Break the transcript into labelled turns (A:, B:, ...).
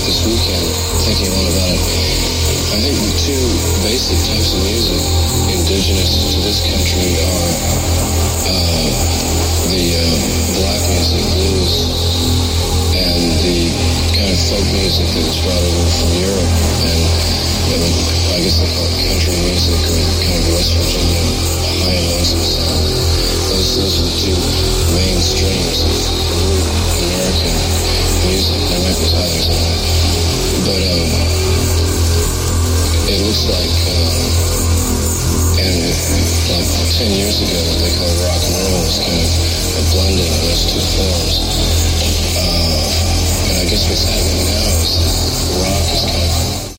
A: this weekend, thinking a lot about it. I think the two basic types of music indigenous to this country are the black music, blues, and the kind of folk music that was brought over from Europe, and I guess they call it country music, or kind of West Virginia high and lonesome sound. Those are the two main streams of root American music. There might be others in it, but it looks like, and like 10 years ago, what they call rock and roll was kind of a blending of those two forms. And I guess what's happening now